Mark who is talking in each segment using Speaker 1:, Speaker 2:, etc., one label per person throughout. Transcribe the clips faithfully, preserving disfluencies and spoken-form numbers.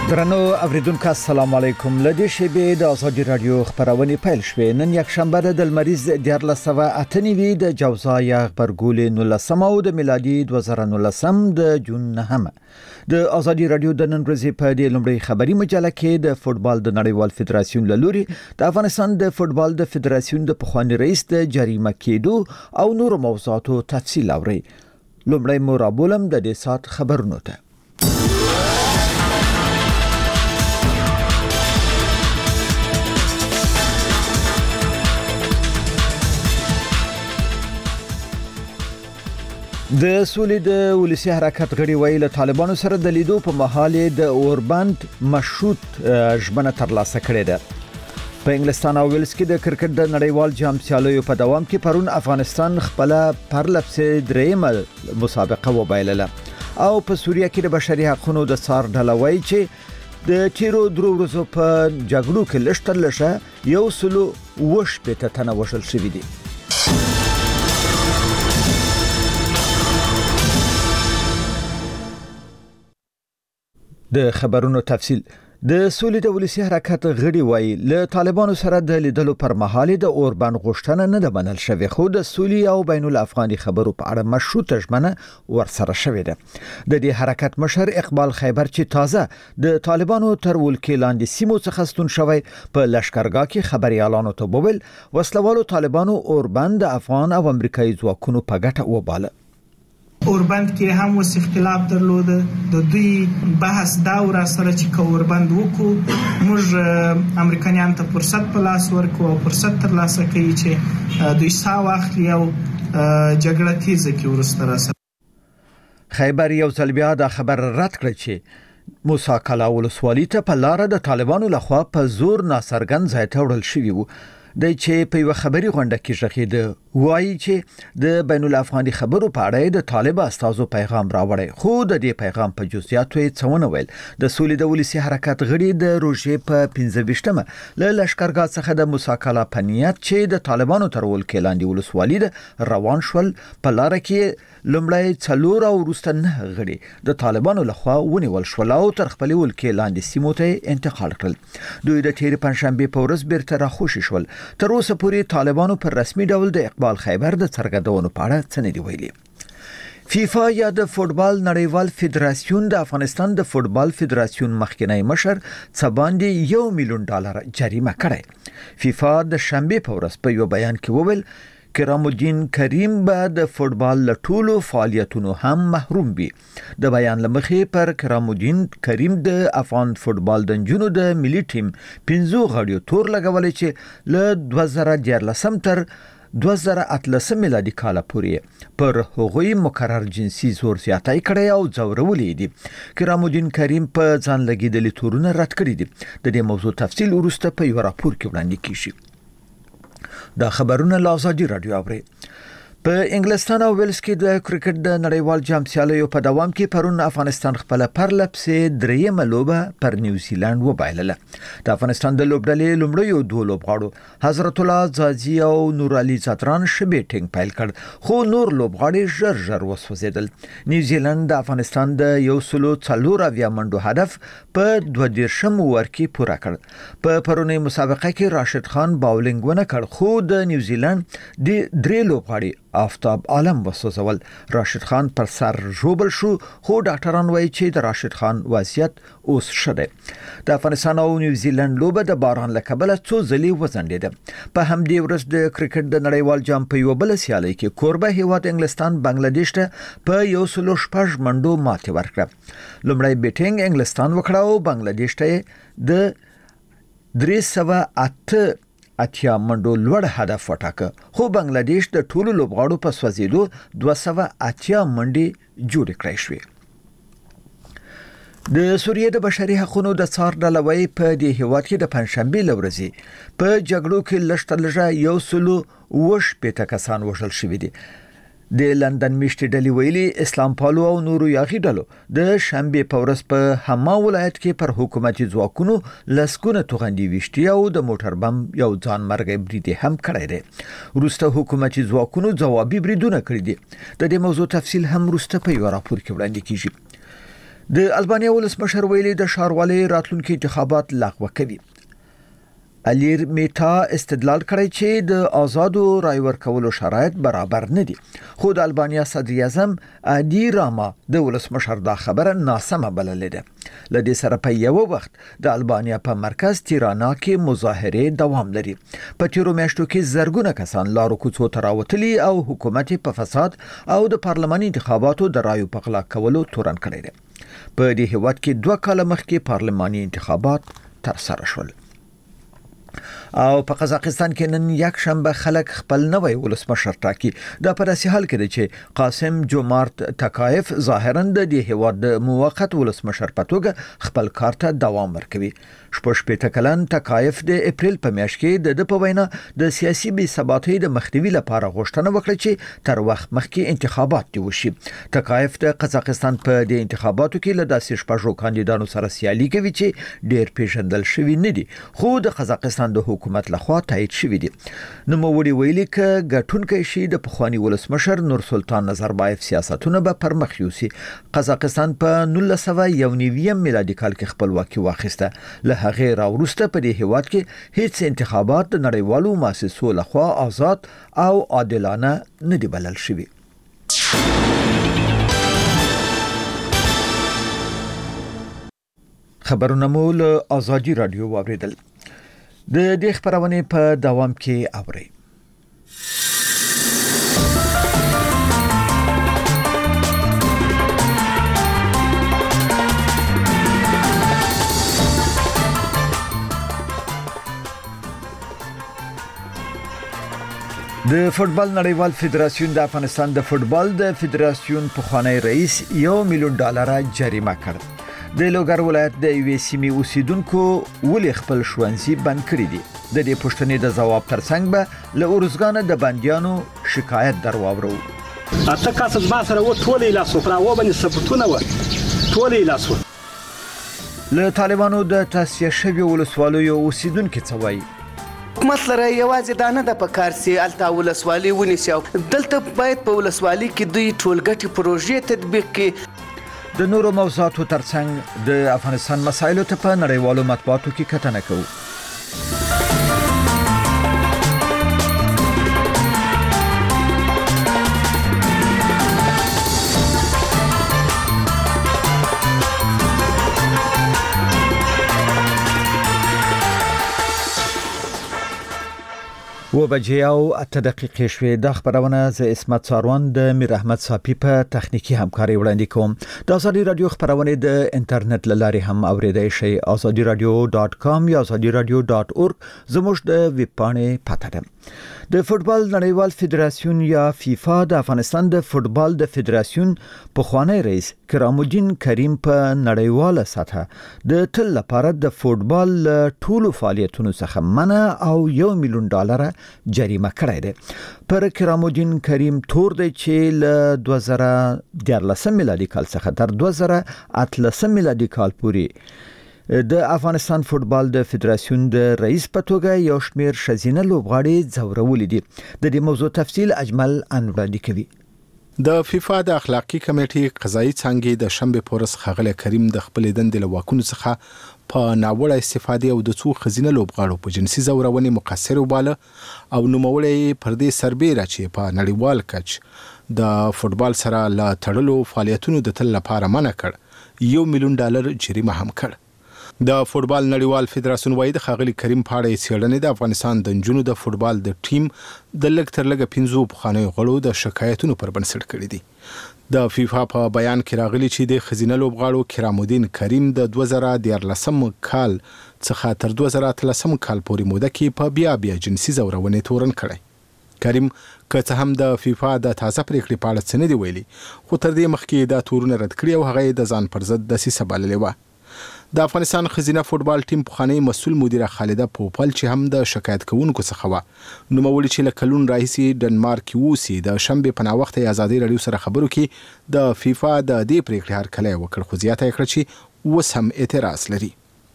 Speaker 1: درنو اوریدونکو السلام علیکم. لدې شیبې د ازادي رادیو خبرونه پیل شوې. نن یک شنبه د مریض د لسوه اتنوي د جوزا یا خبرګول نو لسمه او د میلادي دوه زره نولسم د جون نهمه. د ازادي رادیو د نن ورځې په دې لومړی خبري مجله کې د فوتبال د نړیوال فدراسیون لوري د افغانستان د فوتبال د فدراسیون د پخوانی رئیس د جریمه کېدو او نور موضوعاتو تفصیل اوري. لومړی مو رابولم د دې سات خبرونو ته. د سولې د ولسی حرکت غړي ویل طالبانو سره د لیدو په مهال د اوربند مشروط ژمنه ترلاسه کړې ده. په انګلستان او ویلز کې د کرکټ د نړیوال جام سیالیو په دوام کې پرون افغانستان خپل پرلپسې درېمه مسابقه وبایلله او په سوریه کې د بشري حقوقو د سار ډلوي چې د تیرو درو ورځو په جګړو کې لشتر لشه یو سلو وش په تنه وشل شوې دي. د خبرونو تفصیل. د سولې د ولسی حرکت غړي وایي له طالبانو سره د لیدلو پر مهال د اوربان غوښتنه نه ده منل شوې، خو د سولې او بین الافغاني خبرو په اړه مشروطه ژمنه ورسره شوې ده. د دې حرکت مشر اقبال خیبر چې تازه د طالبانو تر ولکې لاندې سیمو څخه ستون شوی په لشکرګاه کې خبريالانو ته وویل وسلوالو طالبانو اوربان د افغان او امریکایي ځواکونو په ګټه وباله.
Speaker 2: اوربند کې هم وس اختلاف درلوده. د دوی بحث دا ور سره چې کوربند وکړو موږ امریکایان ته فرصت په لاس ورکو او فرصت تر لاسه کوي چې دوی سا واخلي او جګړه تیزه کې ورسته راسه.
Speaker 1: خیبر یو ځل بیا دا خبر رد کړ چې موسی کلا ولسوالي ته په لار د طالبانو لخوا په زور ناڅرګند ځای ته وړل شوی وو. د چې په یو خبري غونډه کې ژغېده وایي چې د بین الافغاني خبرو په اړه د طالب استازو پیغام راوړی، خو د دې پیغام په جزئیاتو یې څونه ویل. د سولې د ولسی حرکت غړي د روژې په پنځه ویشتمه له لشکرګاه څخه د موسی کلا په نیت چې د طالبانو تر ولکې لاندې ولسوالي د روان شول په لار کې لومړی څلور او وروسته نه غړي د طالبانو لخوا ونیول شول او تر خپل ولکې لاندې سیمو ته انتقال کړل. دوی د تیر پنځشنبه په ورځ بیرته راخوشي شول. تر اوسه پورې طالبانو پر رسمي ډول د اقبال خیبر د څرګندونو په اړه څه نه دی ویلي. فیفا یا د فوتبال نړیوال فدراسیون د افغانستان د فوتبال فدراسیون مخکنی مشر څه باندې یو میلیون ډالر جریمه کړی. فیفا د شنبه په ورځ په یو بیان کې وویل کرام الدین کریم به د فوتبال له ټولو فعالیتونو هم محروم وي. د بیان لمخې پر کرام الدین کریم د افغان فوتبال د جنونو د ملي ټیم پنځو غړیو تور لګولې چې له دوه زره دیارلسم تر دوه زره اتلسم میلادي کال پورې پر هغوی مقرر جنسي زور زیاتی کړی او ځورولې دي. کرام الدین کریم په ځان لګیدلې تورونه رد کړی دي. د دې موضوع تفصیل وروسته په یو راپور کې وړاندې کیږي. دا خبرونه له ازادي رادیو اوري. په انګلستان او ویلز کې د کرکټ د نړیوال جام سیالیو په دوام کې پرون افغانستان خپل پرلپسې درېمه لوبه پر نیوزیلند وبایلله. د افغانستان د لوبډلې لومړیو دوه لوبغاړو حضرت الله زازي او نور علي زادران شبې ټینګ پیل کړ، خو نور لوبغاړي ژر ژر وسوځیدل. نیوزیلند د افغانستان د یو سلو څلور اویا منډو هدف په دوه دیرشم اوور کې پوره کړ. په پرونی مسابقه کې راشد خان باولینګ ونه کړ، خو د نیوزیلند د درې لوبغاړي آفتاب عالم وسوځول. راشد خان پر سر ژوبل شو، خو ډاکټران وایي چې د راشد خان وضعیت اوس ښه دی. د افغانستان او نیوزیلند لوبه د باران له کبله څو ځلې وځنډېده. په همدې ورځ د کرکټ د نړیوال جام په یو بل سیالي کې کوربه هیواد انګلستان بنگلاديش ته په یو سلو شپږ منډو ماتې ورکړه. لومړی بیټینګ انګلستان وکړه او بنگلاديش ته د درې سوه اته اتیا منډو لوړ هدف وټاکه، خو بنگلاديش د ټولو لوبغاړو په سوځېدو دوه سوه اتیا منډې جوړې کړې شوې. د سوریه د بشري حقوقو د څار ډلوي په دې هیواد کې د پنځشنبه لورځي په جګړو کې لشتر لږه یو سلو وش پېته کسان وژل شوي دي. د لندن میشتي ډلې ویلي اسلام پالو او نورو یاغي ډلو د شنبه په ورځ په هما ولایت کې پر حکومتي ځواکونو لسکونه توغندي وشتي او د موټر بم یو ځان مرګ برید هم کړی دی. وروسته حکومتي ځواکونو ځوابي بریدونه کړی دي. د دې موضوع تفصیل هم وروسته په یو راپور کې وړاندې کیږي. د البانیا ولسمشر ویلي د ښاروالۍ راتلونکي انتخابات لغوه کوي. الیر میتا استدلال کړی چې د آزادو رای ورکولو شرایط برابر نه دي، خو د البانیا صدر اعظم ادي راما د ولسمشر دا خبره ناسمه بللې ده. له دې سره په یو وخت د البانیا په مرکز تیرانا کې مظاهرې دوام لري. په تیرو میاشتو کې زرګونه کسان لارو کوڅو ته راوتلي او حکومت په فساد او د پارلماني انتخاباتو د رایو په غلا کولو تورن کړی دی. په دې هیواد کې دوه کاله مخکې پارلماني انتخابات ترسره شول. او په قزاقستان کې نن یک شنبه خلک خپل نوی ولسمشر ټاکي. دا په داسې حال کې دی چې قاسم جومارت تکایف ظاهراً د دې هیواد د موقت ولسمشر په توګه خپل کار ته دوام ورکوي. شپږ شپېته کلن تکایف د اپریل په میاشت کې د د په وینا د سیاسي بې ثباتۍ د مخنیوي لپاره غوښتنه وکړه چې تر وخت مخکې انتخابات دی وشي. تکایف د قزاقستان په دې انتخاباتو کې له داسې شپږو کاندیدانو سره سیالي کوي چې ډېر پیژندل شوي نه دي، خو د قزاقستان د حکومت لخوا تایید شوی دي. نوموړي ویلي ک ګټونکی شي د پخوانی ولسمشر نورسلطان نظربایف سیاستونه به پر مخ یوسي. قزاقستان په نولس سوه یو نوي میلادي کال کې خپلواکي واخیسته. له هغه راوروسته په دې هیواد کې هیڅ انتخابات د نړیوالو مؤسسو لخوا آزاد او عادلانه نه دي بلل شوي. خبرونه مو له آزادي رادیو واوریدل. د دې خبرونه په دوام کې اوري. د فوتبال نړیوال فدراسیون د افغانستان د فوتبال د فدراسیون پخوانی رئیس یو میلیون ډالر جریمه کړ. د لوګر ولایت د یو سیمې اوسیدونکو ولې خپل ښوونځي بند کړی دي. د دې پوښتنې د ځواب ترڅنګ به له اورزګانه د بندیانو شکایت درواورو.
Speaker 3: اته کس ما سره و ټولې لاسو پر او باندې ثبوتونه و ټولې لاسو.
Speaker 1: له طالبانو د تاسیه شوی ولسوالیو اوسیدونکو څه وایي؟
Speaker 4: حکومت لره یوازې دا نه د پکار سي الته ولسوالي ونیسي، دلته باید په ولسوالي کې دوی ټولګټي پروژې تطبیق کړي.
Speaker 1: د نورو موضوعاتو ترڅنګ د افغانستان مسایلو ته په نړیوالو مطبوعاتو کې کتنه کوو. و بجې او اته دقیقې شوې. د خبرونه ز اسمت ساروان د میر احمد صافی په تخنیکی همکاري وړاندې کوم. د آزادي رادیو خبرونه د انټرنیټ لاري هم اوریدای شئ. azadi radio dot com یا azadi radio dot org زموږ د ویب پاڼې پته ده. د فوتبال نړیوال فدراسیون یا فیفا د افغانستان د فوتبال د فدراسیون پخوانی رئیس کرام الدین کریم په نړیواله سطحه د تل لپاره د فوتبال ټولو فعالیتونو څخه منع او یو میلیون ډالر جریمه کړی دی. پر کرام الدین کریم تور دی چې له دوه زره دیارلسم میلادي کال څخه تر دوه زره اتلسم میلادي کال پورې د افغانستان فوتبال د فدراسیون د رئیس په توګه یو شمېر ښځینه لوبغاړي ځورولي دي. د دې موضوع تفصیل اجمل ان وړاندې کوي.
Speaker 5: د فیفا د اخلاقی کمیټې قضایي څنګه د شنبه پورس خغله کریم د خپل دندې له واکونو څخه په ناوړه استفاده او د څو خزینه لوبغاړو په جنسي زورونې مقصر وباله او نوموړی پر دې سربېره چې په نړیوال کچ د فوتبال سره لا تړلو فعالیتونو د تل لپاره منع کړ، یو میلیون ډالر جریمه هم کړ. د فوتبال نړیوال فدراسیون وايي د خاغلی کریم په اړه څېړنې د افغانستان د جنونو د فوتبال د ټیم د لږ تر لږه پنځو پخوانیو غړو د شکایتونو پر بنسټ کړي دي. د فیفا په بیان کې راغلي چې د خزینه لوبغاړو کرام الدین کریم د دوه زره دیارلسم کال څخه تر دوه زره اتلسم کال پورې موده کې په بیا بیا جنسي زورونې تورن کړي. کریم که څه هم د فیفا د تازه پریکړې په اړه څه نه دی ویلي، خو تر دې مخکې دا تورونه رد کړي او هغه د ځان پر ضد دسیسه بللې وه. د افغانستان خزینه فوتبال ټیم پخوانی مسؤل مدیره خالده پوپل چې هم د شکایت کوونکو څخه و، نوموړي چې له کلون راهیسې ډنمارک اوسي د شنبه په ناوخته آزادي رادیو سره خبرو کې د فیفا د دې پریکړې هرکلی وکړ، خو زیاته کړ چې اوس هم اعتراض لري.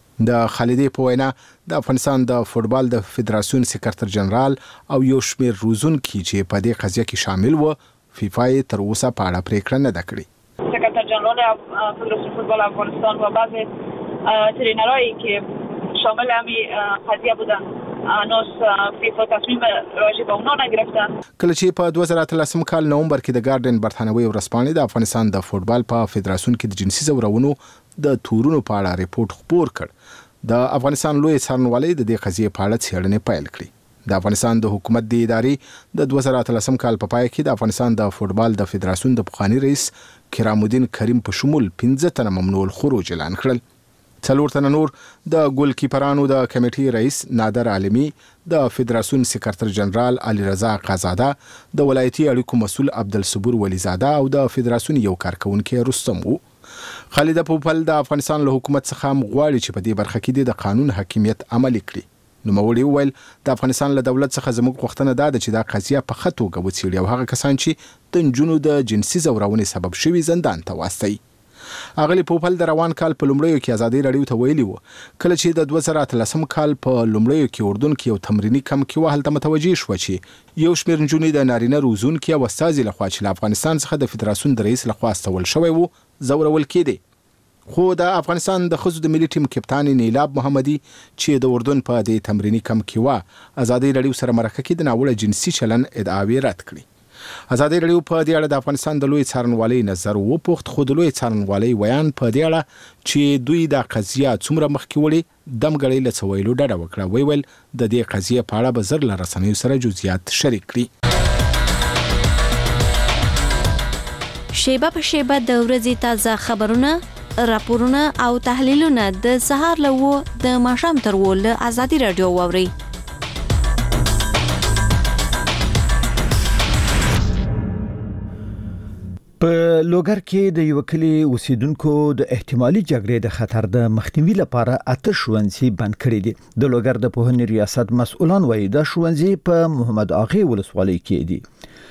Speaker 5: د خالدې په وینا د افغانستان د فوتبال د فدراسیون سکرټر جنرال او یو شمېر روزونکي چې په دې قضیه کې شامل و، فیفا یې تر اوسه په اړه پریکړه نه ده کړې.
Speaker 6: Secretary سازمان فدراسیون فوتبال افغانستان و بعض ترینرهایی که شامل همین قضیه بودن نوس فیفا تصمیم راجع به اونا نگرفتن.
Speaker 5: کله چې په دوه زره اتلسم کال نومبر کې د ګارډین برتانوي ورځپاڼې د افغانستان د فوتبال په فدراسیون کې د جنسي زورونو د تورونو په اړه ریپورت خپور کړ، د افغانستان لوی څارنوالۍ د دې قضیې په اړه څېړنې پیل کړې. د افغانستان د حکومت د ادارې د دوه زره اتلسم کال په پای کې د افغانستان د فوتبال د فدراسیون د پخوانی رئیس کرام الدین کریم په شمول پنځه تنه ممنوع الخروج اعلان کړل. څلور تنه نور د ګولکیپرانو د کمیټې رئیس نادر عالمی، د فدراسیون سکرټر جنرال علي رضا قزاده، د ولایتي اړیکو مسؤل عبدالصبور ولیزاده او د فدراسیون یو کارکونکي رستم وو. خالد پوپل د افغانستان له حکومت څخه غواړي چې په دې برخه کې د قانون حاکمیت عملي کړي. نوموړي وویل د افغانستان له دولت څخه زموږ غوښتنه ده چې دا قضیه په ښه توګه وڅېړي او هغه کسان چې د نجونو د جنسي زورونې سبب شوي زندان ته واستوي. اغلی پوپل د روان کال په لومړیو کې ازادي راډیو ته ویلي و کله چې د دوه زره اتلسم کال په لومړیو کې اردن کې یو تمرینی کم کې وهلته متوجه شو چې یو شمېر نجونې د نارینه روزونکي او استازي لخوا چې له افغانستان څخه د فدراسیون د رئیس لخوا استول شوی وو زورول کېدې. خو د افغانستان د ښځو د ملي ټیم کپتان نیلاب محمدي چې د اردن په دې تمرینی کم کې و ازادي راډیو سره مرکه کې د ناوړه جنسي چلن ادعاوې رد کړې. ازادي راډیو په دې اړه د افغانستان د لوی څارنوالۍ نظر وپوښت، خو د لوی څارنوالۍ ویان په دې اړه چې دوی دا قضیه څومره مخکې وړي دمګړۍ له څه ویلو ډډه وکړه. وی ویل د دې قضیې په اړه به زر له رسنیو سره جزئیات شریک کړي.
Speaker 7: شیبه په شیبه د ورځې تازه خبرونه، راپورونه او تحلیلونه د سهار له و د ماښام تر و له ازادي راډیو واورئ.
Speaker 1: په لوګر کې د یو کلی اوسیدونکو د احتمالي جګړې د خطر د مخنیوي لپاره اته ښوونځي بند کړي دي. د لوګر د پوهنې ریاست مسؤلان وایي د ښوونځي په محمد اغه ولسوالۍ کې دي.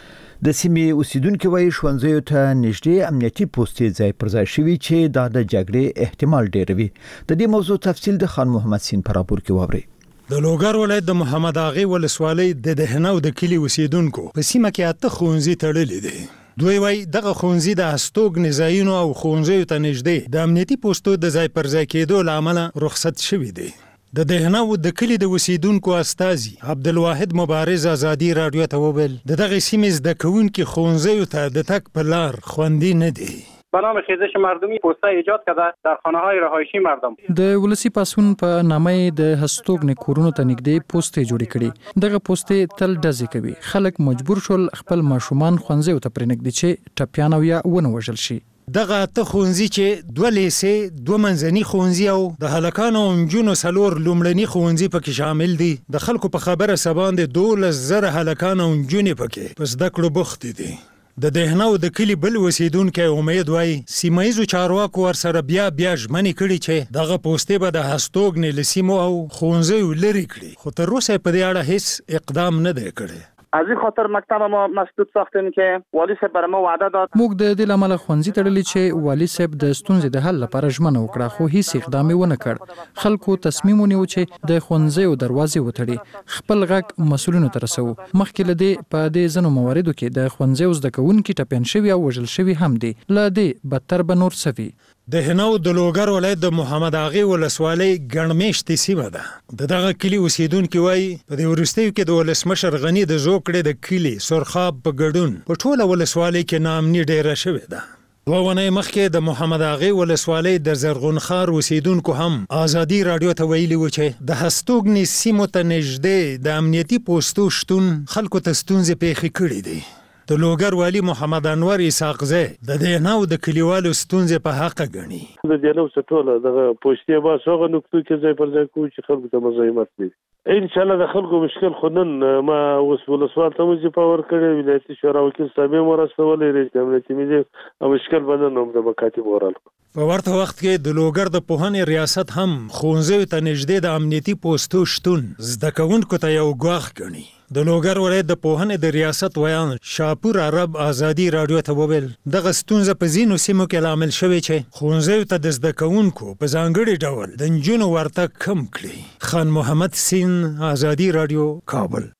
Speaker 1: د سیمې اوسیدونکو وایي ښوونځیو ته نږدې امنیتي پوسټې ځای پر ځای شوي چې دا د جګړې احتمال ډېروي. د دې موضوع تفصیل د خان محمد سین په راپور کې واورئ.
Speaker 8: د لوګر ولایت د محمد اغه ولسوالۍ د دهنو د کلی اوسیدونکو په سیمه کې اته ښوونځي تړلي دي. دوی وای دغه ښوونځي د هستوګ نزایونو او ښوونځیو ته نږدې د امنیتي پوسټو د ځای پر ځای کېدو له امله رخصت شوي دي. د دهنو د کلی د اوسیدونکو استازي عبدالواحد مبارز ازادي راډیو ته وویل د دغه سیمې زده کوونکي ښوونځیو ته د تګ په لار خوندي نه دي.
Speaker 9: به نام خیزش مردمی پوسته ایجاد کرده در خانه‌های رهایشی مردم.
Speaker 10: د ولسی پاسون په نامه د هستوګ کورونو ته نږدې پوسټې جوړې کړي. دغه پوسټې تل ډزې کوي. خلک مجبور شول خپل ماشومان ښوونځیو ته پرېنږدي چې ټپیان او یا ونه وژل شي.
Speaker 8: دغه ته ښوونځي چې دوه لیسې، دوه منځني ښوونځي او د هلکانو او نجونو څلور لومړني ښوونځي پکې شامل دي. د خلکو په خبره سباندې دولس زره هلکان او نجونې پکې په زده کړو بوختې دي. د دهنو د کلی بل اوسیدونکي امید وای سیمه ییزو چارواکو ورسره بیا بیا ژمنې کړي چې دغه پوسټې به د هستوګنې له سیمو او ښوونځیو لرې کړي، خو تر اوسه په دې اړه هیڅ اقدام نه دی کړی.
Speaker 9: از این خاطر مکتب ما مسدود ساختیم که والی صاحب برای ما وعده داد.
Speaker 10: موږ د دې لامل ښوونځي تړلي چې والی صاحب د ستونزې د حل لپاره ژمنه وکړه، خو هیڅ اقدام یې ونه کړ. خلکو تصمیم ونیو چې د ښوونځیو دروازې وتړي. خپل غږ مسؤلینو ته رسو. مخکې له دې په دې ځینو مواردو کې د ښوونځیو زده کوونکي ټپیان شوي او وژل شوي هم دي. له دې بدتر به نور څه وي.
Speaker 8: د هنو د لوګر ولایت د محمد اغه ولسوالۍ ګڼمېشتې سیمه ده. د دغه کلی اوسیدونکي وایي په دې وروستیو کې د ولسمشر غني د زوکړې د کلی سرخاب په ګډون په ټوله ولسوالۍ کې ناامني ډېره شوې ده. دوه ونې مخکې د محمد اغه ولسوالۍ د زرغون خار اوسیدونکو هم ازادي راډیو ته ویلي و چې د هستوګنې سیمو ته نږدې د امنیتي پوسټو شتون خلکو ته ستونزې پیښې کړي دي. د لوګر والی محمد انور اسحاقزی د دهنو د کلیوالو ستونزې په حق غني.
Speaker 11: د دهنو ټوله دغه پوسټي با څنګه نقطو کې ځای پر ځای کوي چې خلکو ته مزاحمت دي. ان شاء الله د خلکو مشکل خنن ما اوس ولسوال ته مې پاور کړی ولایتي شورا وکیل صاحب مرستولې رئیس امنیتي مې مشکل باندې نوم د مکاتب ورال.
Speaker 8: په ورته وخت کې د لوګر د پوهنې ریاست هم ښوونځیو ته نږدې د امنیتي پوسټو شتون زده کوونکو ته یو ګواښ ګڼي. د لوګر ولایت د پوهنې د ریاست ویان شاپور عرب ازادي راډیو ته وویل دغه ستونزه په ځینو سیمو کې لامل شوې چې ښوونځیو ته د زده کوونکو په ځانګړي ډول د نجونو ورتګ کم کړي. خان محمد سین ازادي راډیو کابل.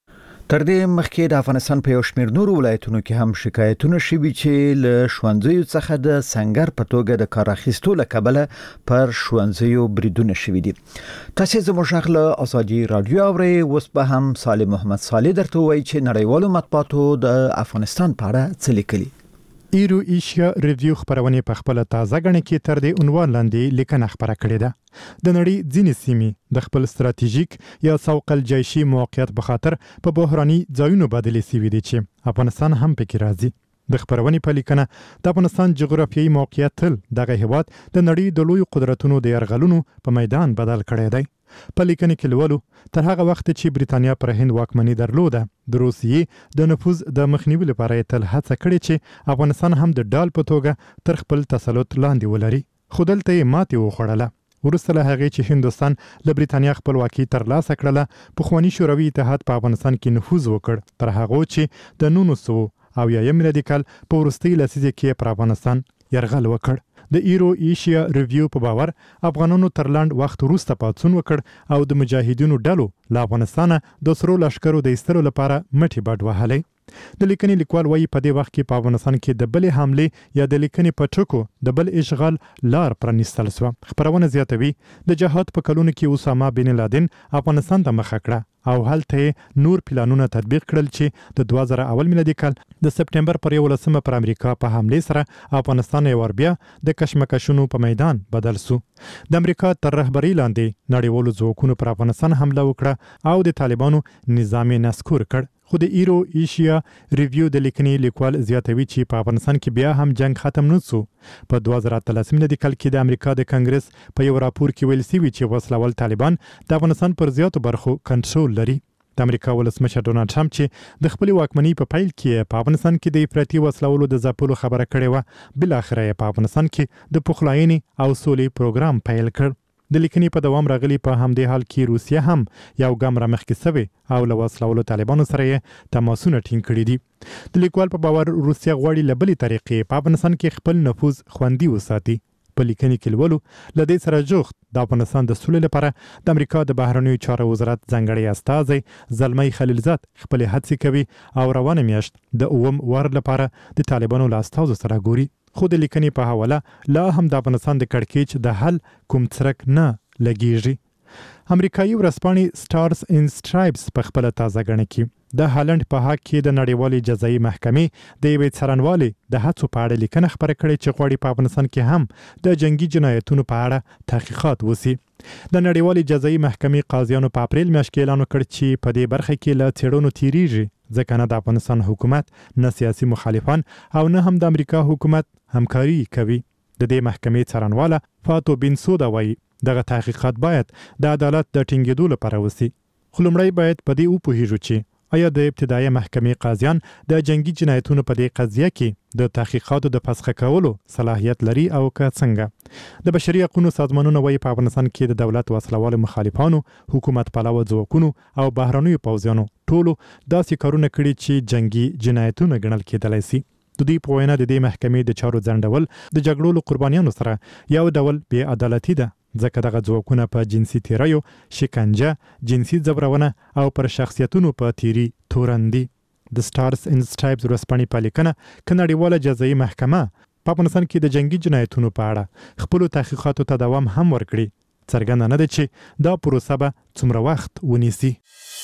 Speaker 1: تر دې مخکې د افغانستان په یو شمېر نورو ولایتونو کې هم شکایتونه شوي چې له ښوونځیو څخه د سنگر په توګه د کار اخیستو له کبله پر ښوونځیو بریدونه شوي دي. تاسې زموږ غږ له ازادي رادیو اورئ. اوس به هم صالح محمد صالح درته ووایي چې نړیوالو مطبوعاتو د افغانستان په اړه څه لیکلي.
Speaker 12: ایرو ایشیا ریویو خبرونه په خپل تازه غړنه کې تر دې عنوان لاندې لیکنه خبره کړې ده. د نړۍ ځینې سیمې د خپل ستراتیژیک یا سوق الجیشي موقعیت په خاطر په بحراني ځایونو بدلې سوي دي چې افغانستان هم پکې راځي. د خبرونې په لیکنه د افغانستان جغرافیایي موقعیت تل دغه هیواد د نړۍ د لوی قدرتونو د یرغلونو په میدان بدل کړی دی. په لیکنه کې لولو تر هغه وخت چې بریتانیا پر هند واکمني درلوده د روسیې د نفوذ د مخنیوي لپاره تل هڅه کړې چې افغانستان هم د ډال په توګه تر خپل تسلط لاندې ولري، خو دلته یې ماتې وخوړله. وروسته له هغې چې هندوستان له بریتانیا خپلواکي ترلاسه کړله، پخواني شوروي اتحاد په افغانستان کې نفوذ وکړ، تر هغو چې د نولس سوه او یایم میلادي کال په وروستۍ لسیزه کې پر افغانستان یرغل وکړ. د ایرو ایشیا ریویو په باور افغانانو تر لنډ وخت وروسته پاڅون وکړ او د مجاهدینو ډلو له افغانستانه د سرو لښکرو د ایستلو لپاره مټې بډ وهلې. د لیکنې لیکوال وایي په دې وخت کې په افغانستان کې د بلې حملې یا د لیکنې په ټکو د بل اشغال لار پرانیستل شوه. خبرونه زیاتوي د جهاد په کلونو کې اسامه بن لادن افغانستان ته مخه کړه او هلته نور پلانونه تطبیق کړل چې د دوه زره اول میلادي کال د سپټمبر پر یولسمه پر امریکا په حمله سره افغانستان یو ور بیا د کشمکشونو په میدان بدل سو. د امریکا تر رهبری لاندې نړیوالو ځواکونو پر افغانستان حمله وکړه او د طالبانو نظام نسکور کړ. خو د ایرو ایشیا ریویو د لیکنې لیکوال زیاتوي چې په افغانستان کې بیا هم جنگ ختم نه شو. په دوه زره اتلس میلادي کال کې د امریکا د کنګرس په یو راپور کې ویل شوی چې وسلوال طالبان د افغانستان پر زیاتو برخو کنټرول لري. د امریکا ولسمشر ډونالد ټرمپ چې د خپل واکمنۍ په پیل کې په افغانستان کې د افراطي وسلوالو د ځپلو خبره کړې و، بل اخر یې په افغانستان کې د پخلاینې او سولې پروګرام پیل کړ. د لیکنې په دوام راغلی په همدې حال کې روسیه هم یو ګام رامخکې سوی او له وسلوالو طالبانو سره یې تماسونه ټینګ کړي دي. د لیکوال په باور روسیه غواړي له بلې طریقې په افغانستان کې خپل نفوذ خوندي وساتي. په لیکنې کې لولو له دې سره جوخت د افغانستان د سولې لپاره د امریکا د بهرنیو چارو وزارت ځانګړی استازی زلمی خلیلزاد خپل هڅې کوي او روانه میاشت د اووم وار لپاره د طالبانو له استازو سره ګوري. خو د لیکنې په حواله لا هم د افغانستان د کړکېچ د حل کوم څرک نه لګیږي. امریکایي ورځپاڼې سټارز ان سټرایپس په خپل تازه غړنه کې د هالند په حق کې د نړیوالې جزایي محکمې د یوې څارنوالې د هڅو په اړه لیکنه خبره کړې چې غواړي په افغانستان کې هم د جنگي جنایتونو په اړه تحقیقات وشي. د نړیوالې جزایي محکمې قاضیانو په اپریل میاشت کې اعلان وکړ چې په دې برخه کې له څېړنو تیریږي، ځکه نه د افغانستان حکومت نه سیاسي مخالفان او نه هم د امریکا حکومت همکاري کوي. د دې محکمې څارنواله فاتو بن سودا وایي دغه تحقیقات باید د عدالت د ټینګېدو لپاره وشي. خو لومړی باید په دې وپوهیږو چې آیا د ابتدایي محکمې قاضیان د جنگي جنایتونو په دې قضیه کې د تحقیقاتو د فسخ کولو صلاحیت لري او که څنګه. د بشري حقوقو سازمانونه وایي په افغانستان کې د دولت وسلوالو مخالفانو، حکومت پلوه ځواکونو او بهرنیو پوځیانو ټولو داسې کارونه کړي چې جنگي جنایتونه ګڼل کېدلی شي. د دې په وینا د دې محکمې د چارو ځنډول د جګړو له قربانیانو سره یو ډول بې عدالتي ده، ځکه دغه ځواکونه په جنسي تیریو، شکنجه، جنسي ځورونه او پر شخصیتونو په تیری تورن دي. د سټارز ان سټرایپس ورځپاڼې په لیکنه که نړیواله جزایي محکمه په افغانستان کې د جنگي جنایتونو په اړه خپلو تحقیقاتو ته دوام هم ورکړي، څرګنده نه ده چې دا پروسه به څومره وخت ونیسي.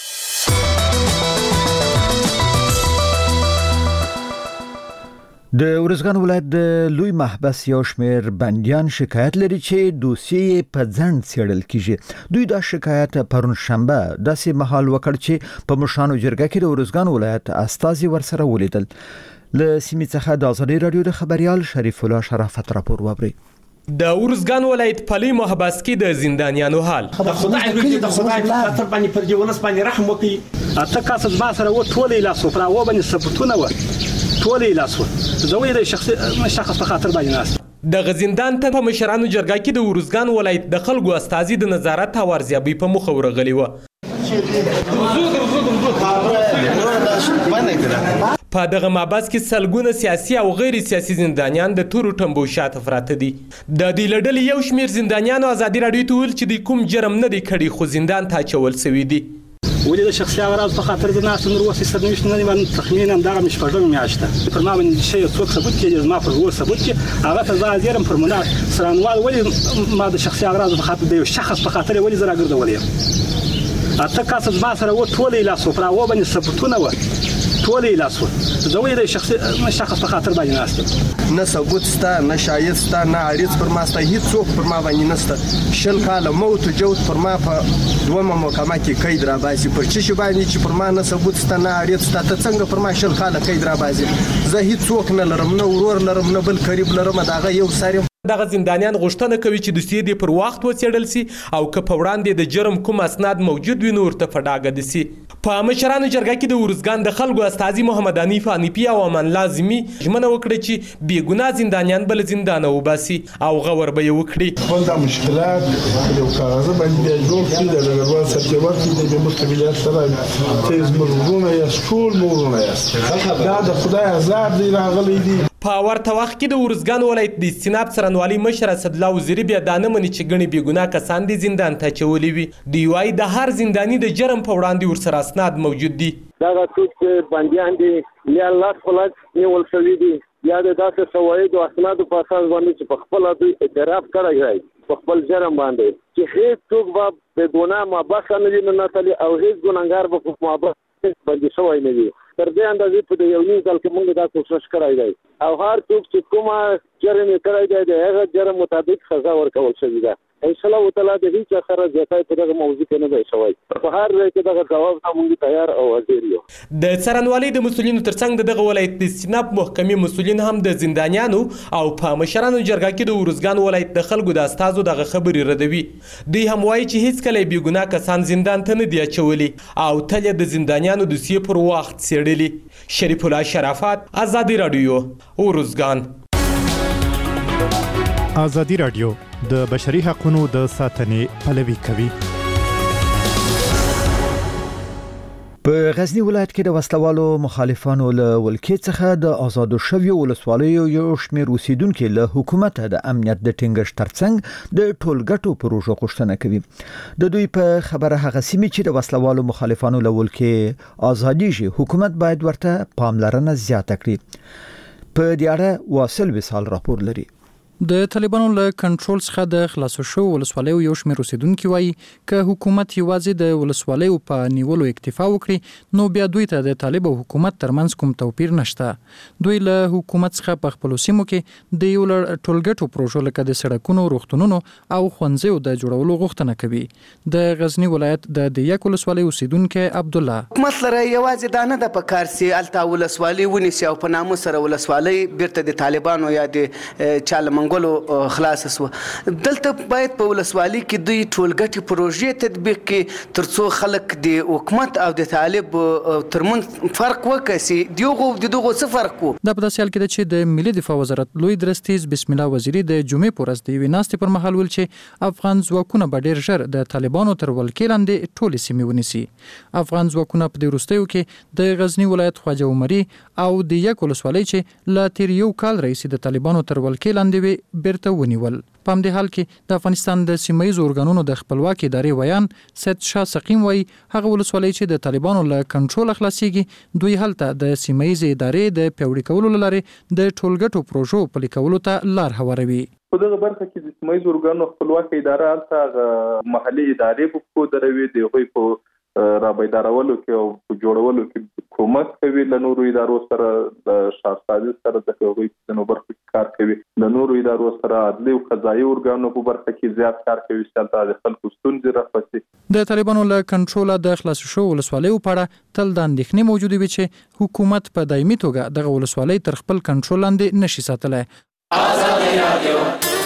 Speaker 1: د ارزګان ولایت د لوی محبس یو شمېر بندیان شکایت لري چې دوسیې په ځنډ څېړل کیږي. دوی دا شکایت پرون شنبه داسې مهال وکړ چې په مشانو جرګه کې د ارزګان ولایت استازي ورسره ولیدل. له سیمې څخه د ازادي رادیو د خبريال شریف الله شرافت راپور وبري.
Speaker 13: د ارزګان ولایت په لوی محبس کې د زندانیانو حال
Speaker 3: د خدای وکړي د خدای خاطر باندې پر دې ولس باندې رحم وکړي. اته کاسه ما سره و ټولې لا سفرا و باندې سپټونه و ټولې لا سو زوی د شخص شخص په خاطر باندې ناس.
Speaker 13: د غزندان ته په مشرانو جرګه کې د ارزګان ولایت د خلکو استازي د نظارت او ارزیابي په مخ ورغلي و. په دغه محبس کې سلګونه سیاسي او غیر سیاسي زندانیان د تورو ټمبو شاته پراته دي. د دې لړل یو شمیر زندانیانو ازادي راډیو ته ویل چې د کوم جرم نه دی کړی خو زندان ته اچول شوی دي.
Speaker 3: ولې د شخصي اغراض په خاطر د ناس نور وسې سرنوشت نه نیول تخمین هم دغه مشپړم میاشته پر ما باندې شی څوک ثبوت کړي ما پر ور ثبوت کړي هغه ته زه زیرم پر منا سرانوال ولې ما د شخصي اغراض په خاطر د یو شخص په خاطر ولې زرا ګرځولې اته کاسه ما سره و ټولې لا سفرا و باندې ثبوتونه و ټولې لا سو زه ولې د شخصي شخص په خاطر باندې ناست
Speaker 14: نه ثبوت ستا نه شاهد ستا نه اړیڅ پر ما ستا هیڅ څوک پر ما باندې نشته شل کاله موت او جوت پر ما په دومره محکمه کې قید را باسي پر چی شي باندې چې پر ما نه ثبوت ستا نه اړیڅ ستا ته څنګه پر ما شل کاله قید را باسي زه هیڅ څوک نه لرم نه ورور لرم نه بل قریب لرم دغه یو ساري
Speaker 13: دغه زندانیان غوښتنه کوي چې دوسیې دې پر وخت وڅېړل سي او که په وړاندې د جرم کوم اسناد موجود وي نو ورته په ډاګه دي سي. په مشرانو جرګه کې د ارزګان د خلکو استازي محمد حنیف حنیفي او امان لازمي ژمنه وکړه چې بې ګناه زندانیان بل زندانه وباسي او غور به یې وکړي.
Speaker 15: خپل د مشکلات یو کاغذ باندې بیا جوړ کړي د ډګروال سرچوت کې د مستقبلیت سره تیز مرغونه یا ټول مرغونه یاست دا د خدای آزاد دی راغلی دی.
Speaker 13: په ورته وخت کې د ارزګان ولایت د استیناف څرنوالي مشر اسدالله وزیري بیا دا نه مني چې ګڼې بې ګناه کسان دې زندان ته اچولي وي. دوی وایي د هر زنداني د جرم په وړاندې ورسره اسناد موجود دي.
Speaker 16: دغه څوک چې بندیان دي یا لاس په لاس نیول شوي دي یا د داسې شواهدو اسنادو په اساس باندې چې په خپله دوی اعتراف کړی دی په خپل جرم باندې چې هېڅ څوک به بې ګناه مابسه نه وي ننوتلي او هېڅ ګناهګار به په مابس بندي شوی نه وي. تر دې اندازې په د یو نیم کال کې موږ دا کوشش کړی دی او هر څوک چې کومه جرم یې کړی دی د هغه جرم مطابق سزا ورکول شوې ده. انشاءالله تعالی د هیڅ سره زیاتی په دغه موضوع کې نه دی شوی. په هر ځای کې دغه ځواب ته موږ تیار او حاضر یو.
Speaker 13: د څرنوالۍ د مسؤلینو ترڅنګ د دغه ولایت د استیناف محکمې مسؤلین هم د زندانیانو او په مشرانو جرګه کې د ارزګان ولایت د خلکو د استازو دغه خبرې ردوي. دوی هم وایي چې هیڅکله بې ګناه کسان زندان ته نه دي اچولي او تل یې د زندانیانو دوسیې پر وخت څېړلي. شریف الله شرافت، ازادي راډیو، ارزګان.
Speaker 12: ازادي راډیو د بشري حقوقو د ساتنې پلوي کوي.
Speaker 1: په غزنی ولایت کې د وسلوالو مخالفانو له ولکې څخه د آزادو شویو ولسوالیو یو شمېر اوسیدونکو له حکومت د امنیت د ټینګښت ترڅنګ د ټولګټو پروژو غوښتنه کوي. د دوی په خبره هغه سیمې چې د وسلوالو مخالفانو له ولکې ازادي شي حکومت باید ورته پاملرنه زیاته کړي. په دې اړه واصل وصال راپور لري.
Speaker 10: د طالبانو له کنټرول څخه د خلاصو شو ولسوالیو یو شمېر اوسیدونکو وایي که حکومت یوازې د ولسوالیو په نیولو اکتفا وکړي نو بیا دوی ته د طالب او حکومت ترمنځ کوم توپیر نشته. دوی له حکومت څخه په خپلو سیمو کې د یو لړ ټولګټو پروژو لکه د سړکونو، روغتونونو او ښوونځیو د جوړولو غوښتنه کوي. د غزنی ولایت د دیاک ولسوالۍ اوسیدونکی عبدالله:
Speaker 4: حکومت لره یوازې دا نه ده په کار چې الته ولسوالۍ ونیسي او په نامه سره ولسوالۍ بیرته د طالبانو یا د چالمن ګلو خلاص سو. دلته باید په ولسوالۍ کې دوی ټولګټي پروژې تطبیق کړي ترڅو خلک د حکومت او د طالب ترمنځ فرق وکړي. دیغه د دغه څه فرق وو.
Speaker 10: د په داسې حال کې چې د ملي دفاع وزارت لوی درستیز بسم الله وزیری د جمعې پر ورځ د یوې ناستې پر مهال ویل چې افغان ځواکونه به ډېر ژر د طالبانو تر ولکې لاندې ټولې سیمې ونیسي. افغان ځواکونه په دې وروستیو کې د غزنی ولایت خواجه عمري او د یک ولسوالۍ چې لا تیر یو کال رئیس د طالبانو تر ولکې لاندې وي بیرته ونیول. په همدې حال کې د افغانستان د سیمه‌ییزو ارګانونو د خپلواکۍ ادارې ویان سید شاه سقیم وایي هغه ولسوالۍ چې د طالبانو له کنټرول خلاصيږي دوی هلته د سیمه‌ییزې ادارې د پیاوړي کولو لپاره د ټولګټو پروژو پلي کولو ته لار هواروي.
Speaker 17: په دغه برخه کې د سیمه‌ییزو ارګانونو خپلواکۍ اداره هلته محلي ادارې په کو دروي دی خو په رابیدارولو کې او په جوړولو کې کومک کوي. له نورو ادارو سره د شاهسازي سره د هغوی په نو برخه کې کار کوي. له نورو ادارو سره عدلي او قضایي ارګانونو په برخه کې زیات کار کوي چې د خلکو ستونزې راپسي.
Speaker 10: د طالبانو له کنټروله د خلاص شو ولسوالیو په اړه تل د اندېښنې موجوده وي چې حکومت په دایمي توګه دغه ولسوالۍ تر خپل کنټرول لاندې نشي ساتلی. ازادي رادیو.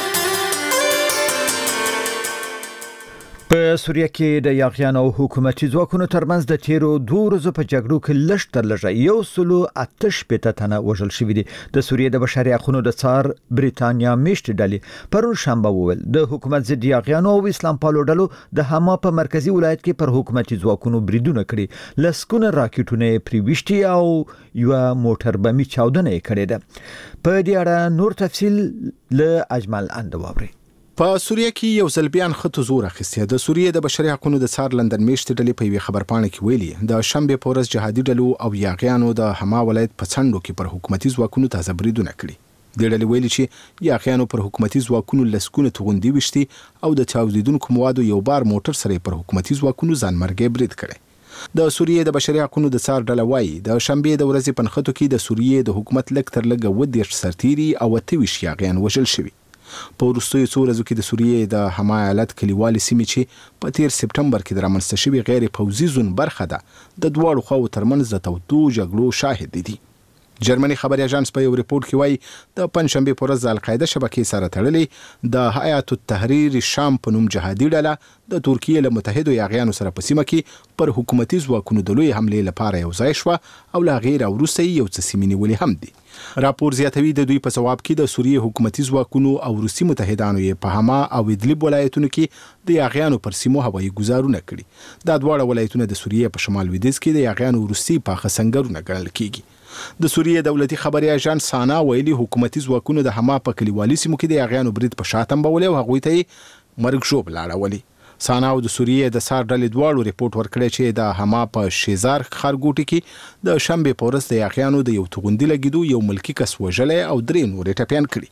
Speaker 1: په سوریه کې د یاغیانو او حکومتي ځواکونو ترمنځ د تیرو دوه ورځو په جګړو کې لږ تر لږه یو سلو اته شپېته تنه وژل شوي دي. د سوریې د بشري حقوقو د څار بریتانیا میشتې ډلې پرون شنبه وویل د حکومت ضد یاغیانو او اسلام پالو ډلو د حما په مرکزی ولایت کې پر حکومتي ځواکونو بریدونه کړي. لسکونه راکټونه پریويشتي او یو موټر بمي چاودنه کړې ده. په دې اړه نور تفصیل له اجمل اندواوري.
Speaker 5: په سوریه کې یو ځلبیان خطو زور اخیستی. د سوریه د بشري حقوقو د څار لندن میشتې ډلې په یوې خبرپاڼه کې ویلي د شنبه په ورځ جهادي ډلو او یاغیانو د حما ولایت په څنډو کې پر حکومتي ځواکونو تازه بریدونه کړي. د ډلې ویلي چې یاغیانو پر حکومتي ځواکونو لسګونه توغندي وشتي او د چاودیدونکو موادو یو بار موټر سره پر حکومتي ځواکونو ځانمرګي برید کړي. د سوریه د بشري حقوقو د څار ډله وایي د شنبه د ورځې په نښتو کې د سوریه د حکومت لږ تر لږه اووه دېرش سرتیري او اته ویشت یاغیان وژل شوي. په وروستیو څو ورځو کې د سوریې د حما ایالت کلیوالي سیمې چې په تیر سپټمبر کې د رامنځته شوي غیر پوځي زون برخه ده د دواړو خواو ترمنځ د تودو جګړو شاهد دي. جرمني خبري اژانس په یو ریپورت کې وایي د پنځشنبه په ورځ د القاعده شبکې سره تړلې د حیات التحریر شام په نوم جهادي ډله د ترکیې له متحدو یاغیانو سره په سیمه کې پر حکومتي ځواکونو د لوی حملې لپاره یو ځای شوه او لا غیر وروسته یو څه سیمې نیولې هم دي. راپور زیاتوي د دوی په ځواب کې د سوریې حکومتي ځواکونو او روسي متحدانو یې په حما او ادلب ولایتونو کې د یاغیانو پر سیمو هوایي ګزارونه کړي. دا دواړه ولایتونه د سوریې په شمال لویدیځ کې د یاغیانو روسي پاخه سنگرونه ګڼل کیږي. د سوریې دولتي خبري اژانس سانا ویلي حکومتي ځواکونو د حما په کلیوالي سیمو کې د یاغیانو برید په شاتم بولې او هغوی ته مرګ ژوب لاړولي. سانا او د سوریې د څار ډلې دواړو ریپورت ورکړی چې د حما په شیزار ښارګوټي کې د شنبه په ورځ د یاغیانو د یو توغندي لګیدو یو ملکی کس وژلی او درې نورې ټپیان کړي.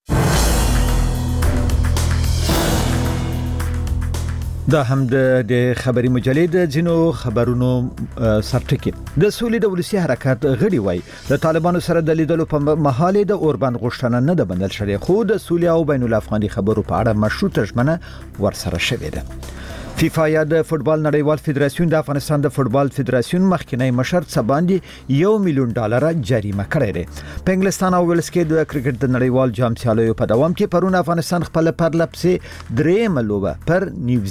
Speaker 1: دا هم د خبري مجلې د ځینو خبرونو سرټکی. د سولې د ولسی حرکت غړي وای د طالبانو سره د لیدلو په مهال د اوربند غوښتنه نه د بندل شوی خو د سولې او بین الافغاني خبرو په اړه مشروطه ژمنه ورسره شوې ده. فیفا یا د فوتبال نړیوال فدراسیون د افغانستان د فوتبال فدراسیون مخکنی مشر څه باندې یو میلیون ډالر جریمه کړی دی. په انګلستان او ویلز کې د کرکټ د نړیوال جام سیالیو په دوام کې پرون افغانستان خپل پرله پسې درېیمه لوبه پر نیوزی